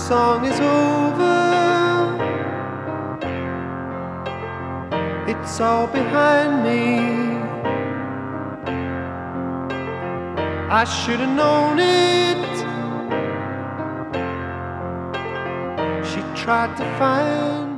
song is over, it's all behind me. I should have known it. She tried to find